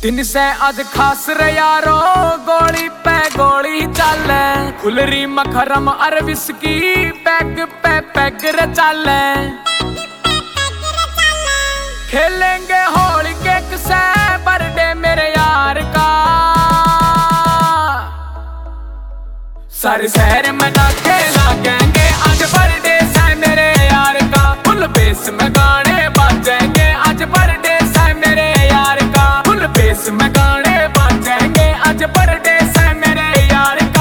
दिन से अज खास रे यारो, गोली पे गोली चाले, फुलरी मखरम अर विस्की, पैग पे पैग रे चाले। खेलेंगे होली केक से बर्थडे मेरे यार का, सारे शहर में नाचे लागेंगे आज बर्थडे से मेरे यार का। फुल बेस में गाने बाजेंगे आज बर्थडे से मेरे यार का, फुल बेस में गाने बाजेंगे आज बर्थडे से मेरे यार का।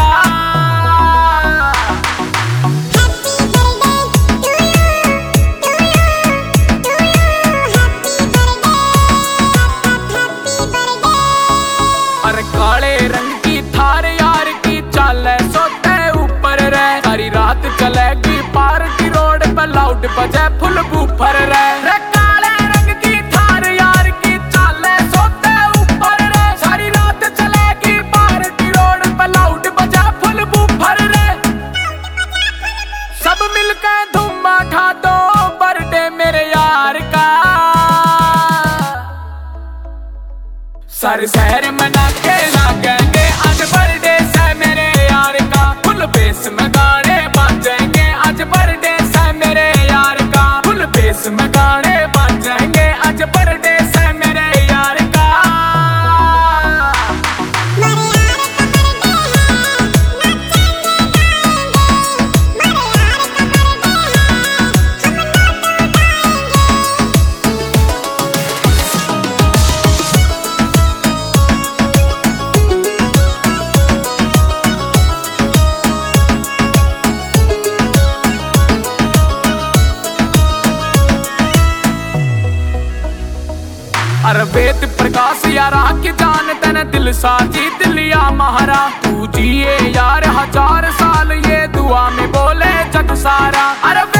अरे काले रंग की थार यार की चाले सोते ऊपर रे, सारी रात चलेगी पार्टी रोड पे लाउड बजे फुल बूफर रे। काले रंग की थार यार की चाले सोते ऊपर रे, सारी रात चलेगी पार्टी रोड पे लाउड बजे फुल बूफर रे। सब मिलकर धूम उठा दो बर्थडे मेरे यार का, सारे शहर में नाचे लागेंगे आज बर्थडे से मेरे यार का। फुल बेस में गाने बाजेंगे आज बर्थडे से मेरे यार का, फुल बेस में गाने बाजेंगे आज बर्थडे से मेरे यार का। अरे वेद प्रकाश यारा की जान तेने दिल सा जीत लिया महारा, तू जिए यार 1000 साल ये दुआ में बोले जग सारा। अरे